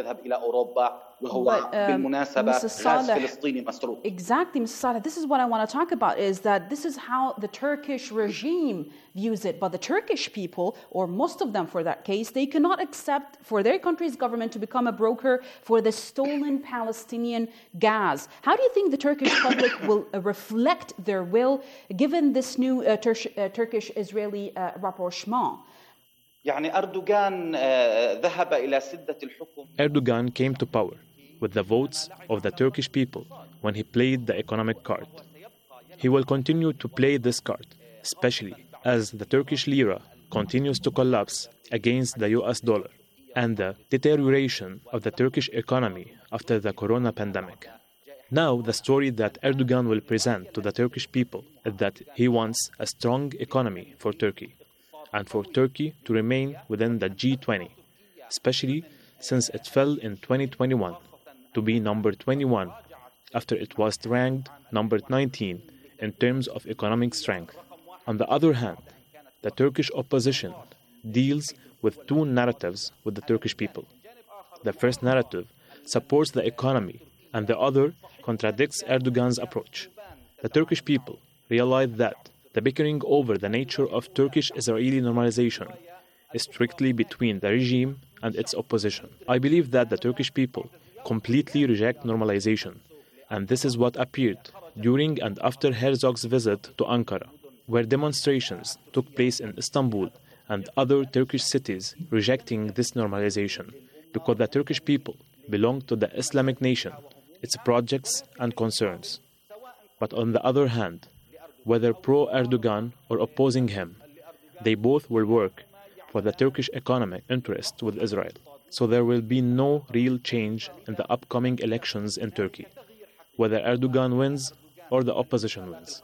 But, um, Mister Saleh, exactly, Mister Saleh, this is what I want to talk about, is that this is how the Turkish regime views it. But the Turkish people, or most of them for that case, they cannot accept for their country's government to become a broker for the stolen Palestinian gas. How do you think the Turkish public will uh, reflect their will given this new uh, Tur- uh, Turkish-Israeli uh, rapprochement? Erdogan came to power with the votes of the Turkish people when he played the economic card. He will continue to play this card, especially as the Turkish lira continues to collapse against the U S dollar and the deterioration of the Turkish economy after the corona pandemic. Now, the story that Erdogan will present to the Turkish people is that he wants a strong economy for Turkey and for Turkey to remain within the G twenty, especially since it fell in twenty twenty-one to be number twenty-one after it was ranked number nineteen in terms of economic strength. On the other hand, the Turkish opposition deals with two narratives with the Turkish people. The first narrative supports the economy, and the other contradicts Erdogan's approach. The Turkish people realize that the bickering over the nature of Turkish-Israeli normalization is strictly between the regime and its opposition. I believe that the Turkish people completely reject normalization, and this is what appeared during and after Herzog's visit to Ankara, where demonstrations took place in Istanbul and other Turkish cities rejecting this normalization, because the Turkish people belong to the Islamic nation, its projects and concerns. But on the other hand, whether pro-Erdogan or opposing him, they both will work for the Turkish economic interest with Israel. So there will be no real change in the upcoming elections in Turkey, whether Erdogan wins or the opposition wins.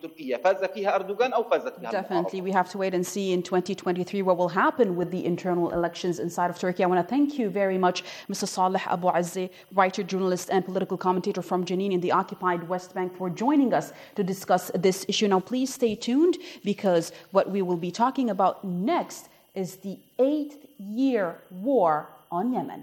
Definitely, we have to wait and see in twenty twenty-three what will happen with the internal elections inside of Turkey. I want to thank you very much, Mister Saleh Abu Azzeh, writer, journalist, and political commentator from Jenin in the occupied West Bank, for joining us to discuss this issue. Now, please stay tuned, because what we will be talking about next is the eighth year war on Yemen.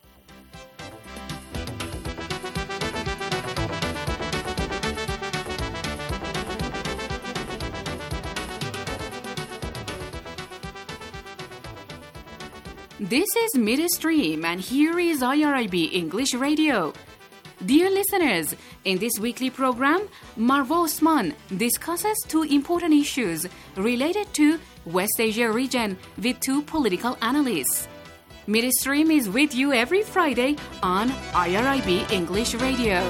This is Midstream, and here is I R I B English Radio. Dear listeners, in this weekly program, Marwa Osman discusses two important issues related to West Asia region with two political analysts. Midstream is with you every Friday on I R I B English Radio.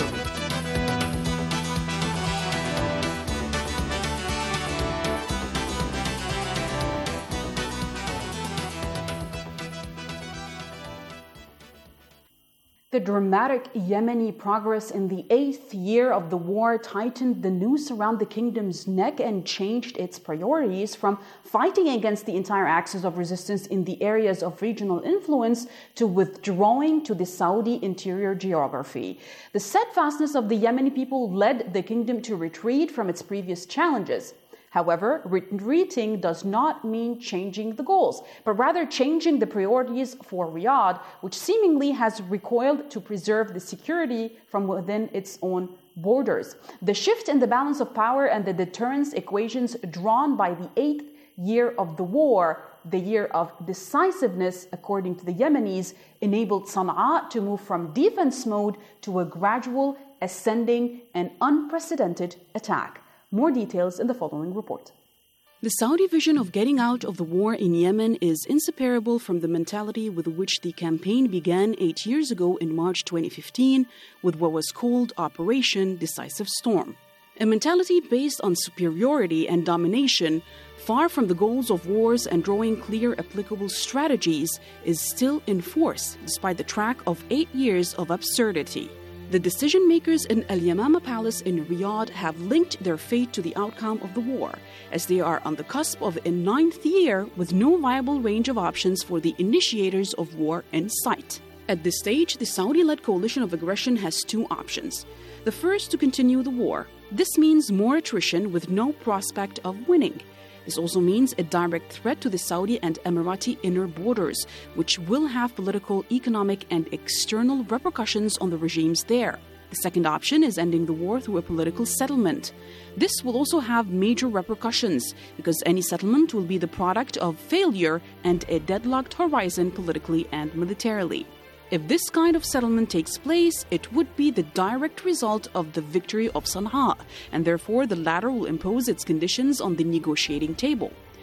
The dramatic Yemeni progress in the eighth year of the war tightened the noose around the kingdom's neck and changed its priorities from fighting against the entire axis of resistance in the areas of regional influence to withdrawing to the Saudi interior geography. The steadfastness of the Yemeni people led the kingdom to retreat from its previous challenges. However, retreating does not mean changing the goals, but rather changing the priorities for Riyadh, which seemingly has recoiled to preserve the security from within its own borders. The shift in the balance of power and the deterrence equations drawn by the eighth year of the war, the year of decisiveness, according to the Yemenis, enabled Sana'a to move from defense mode to a gradual, ascending, and unprecedented attack. More details in the following report. The Saudi vision of getting out of the war in Yemen is inseparable from the mentality with which the campaign began eight years ago in March twenty fifteen with what was called Operation Decisive Storm. A mentality based on superiority and domination, far from the goals of wars and drawing clear applicable strategies, is still in force despite the track of eight years of absurdity. The decision makers in Al Yamama Palace in Riyadh have linked their fate to the outcome of the war, as they are on the cusp of a ninth year with no viable range of options for the initiators of war in sight. At this stage, the Saudi-led coalition of aggression has two options. The first, to continue the war. This means more attrition with no prospect of winning. This also means a direct threat to the Saudi and Emirati inner borders, which will have political, economic, and external repercussions on the regimes there. The second option is ending the war through a political settlement. This will also have major repercussions, because any settlement will be the product of failure and a deadlocked horizon politically and militarily. If this kind of settlement takes place, it would be the direct result of the victory of Sana'a, and therefore the latter will impose its conditions on the negotiating table.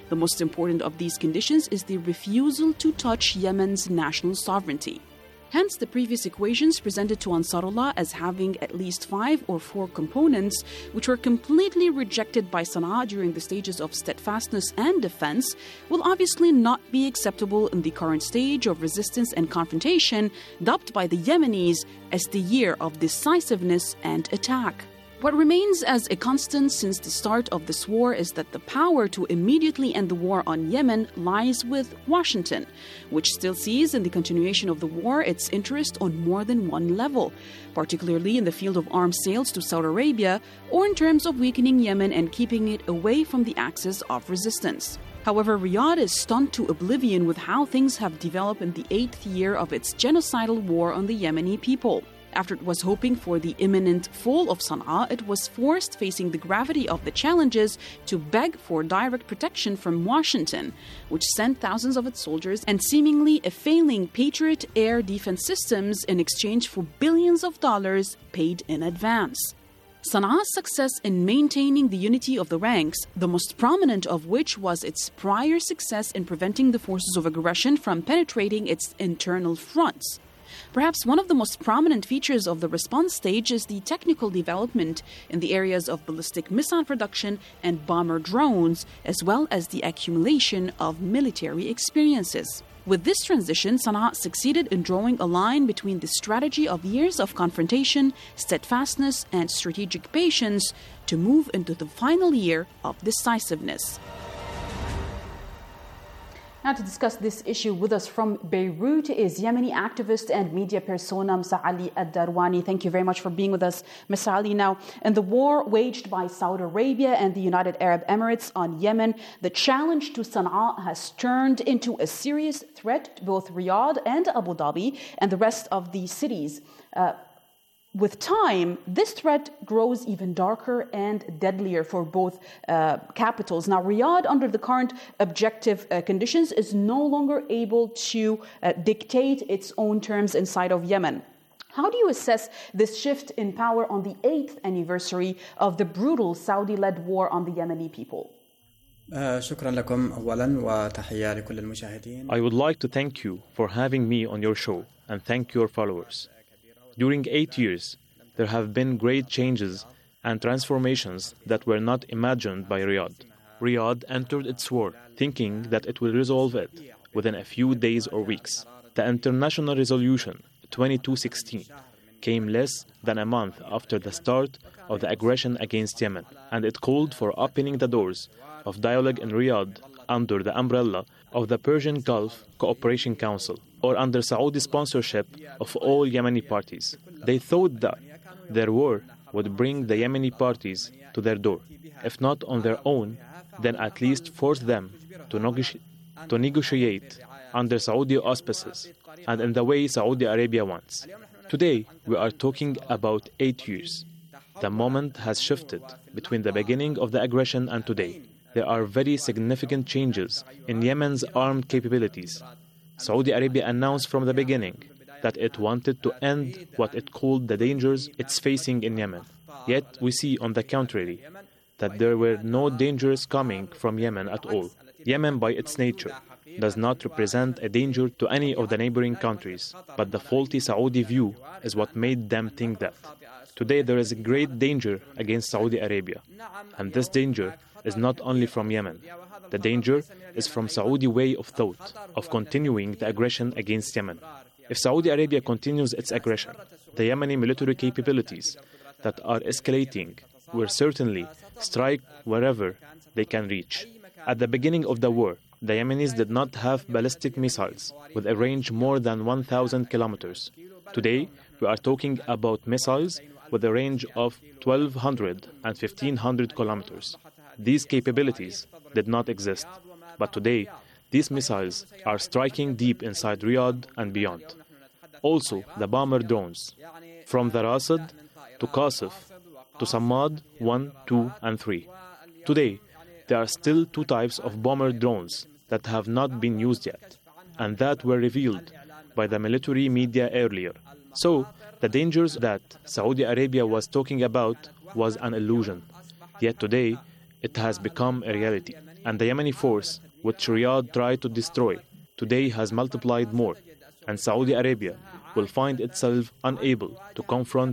The most important of these conditions is the refusal to touch Yemen's national sovereignty. Hence, the previous equations presented to Ansarullah as having at least five or four components, which were completely rejected by Sana'a during the stages of steadfastness and defense, will obviously not be acceptable in the current stage of resistance and confrontation, dubbed by the Yemenis as the year of decisiveness and attack. What remains as a constant since the start of this war is that the power to immediately end the war on Yemen lies with Washington, which still sees in the continuation of the war its interest on more than one level, particularly in the field of arms sales to Saudi Arabia or in terms of weakening Yemen and keeping it away from the axis of resistance. However, Riyadh is stunned to oblivion with how things have developed in the eighth year of its genocidal war on the Yemeni people. After it was hoping for the imminent fall of Sana'a, it was forced, facing the gravity of the challenges, to beg for direct protection from Washington, which sent thousands of its soldiers and seemingly a failing Patriot air defense systems in exchange for billions of dollars paid in advance. Sana'a's success in maintaining the unity of the ranks, the most prominent of which was its prior success in preventing the forces of aggression from penetrating its internal fronts. Perhaps one of the most prominent features of the response stage is the technical development in the areas of ballistic missile production and bomber drones, as well as the accumulation of military experiences. With this transition, Sana'a succeeded in drawing a line between the strategy of years of confrontation, steadfastness, and strategic patience to move into the final year of decisiveness. Now, to discuss this issue with us from Beirut is Yemeni activist and media persona Mr. Ali Ad-Darwani. Thank you very much for being with us, Mister Ali. Now, in the war waged by Saudi Arabia and the United Arab Emirates on Yemen, the challenge to Sana'a has turned into a serious threat to both Riyadh and Abu Dhabi and the rest of the cities. Uh, With time, this threat grows even darker and deadlier for both uh, capitals. Now, Riyadh, under the current objective uh, conditions, is no longer able to uh, dictate its own terms inside of Yemen. How do you assess this shift in power on the eighth anniversary of the brutal Saudi-led war on the Yemeni people? I would like to thank you for having me on your show and thank your followers. During eight years, there have been great changes and transformations that were not imagined by Riyadh. Riyadh entered its war thinking that it will resolve it within a few days or weeks. The International Resolution twenty-two sixteen came less than a month after the start of the aggression against Yemen, and it called for opening the doors of dialogue in Riyadh under the umbrella of the Persian Gulf Cooperation Council, or under Saudi sponsorship of all Yemeni parties. They thought that their war would bring the Yemeni parties to their door. If not on their own, then at least force them to, negoti- to negotiate under Saudi auspices and in the way Saudi Arabia wants. Today, we are talking about eight years. The moment has shifted between the beginning of the aggression and today. There are very significant changes in Yemen's armed capabilities. Saudi Arabia announced from the beginning that it wanted to end what it called the dangers it's facing in Yemen. Yet we see, on the contrary, that there were no dangers coming from Yemen at all. Yemen, by its nature, does not represent a danger to any of the neighboring countries, but the faulty Saudi view is what made them think that. Today there is a great danger against Saudi Arabia, and this danger is not only from Yemen. The danger is from Saudi way of thought, of continuing the aggression against Yemen. If Saudi Arabia continues its aggression, the Yemeni military capabilities that are escalating will certainly strike wherever they can reach. At the beginning of the war, the Yemenis did not have ballistic missiles with a range more than one thousand kilometers. Today, we are talking about missiles with a range of twelve hundred and fifteen hundred kilometers. These capabilities did not exist, but today, these missiles are striking deep inside Riyadh and beyond. Also, the bomber drones, from the Rasad to Qasif to Samad one, two, and three. Today, there are still two types of bomber drones that have not been used yet, and that were revealed by the military media earlier. So, the dangers that Saudi Arabia was talking about was an illusion. Yet today, it has become a reality. And the Yemeni force, which Riyadh tried to destroy, today has multiplied more, and Saudi Arabia will find itself unable to confront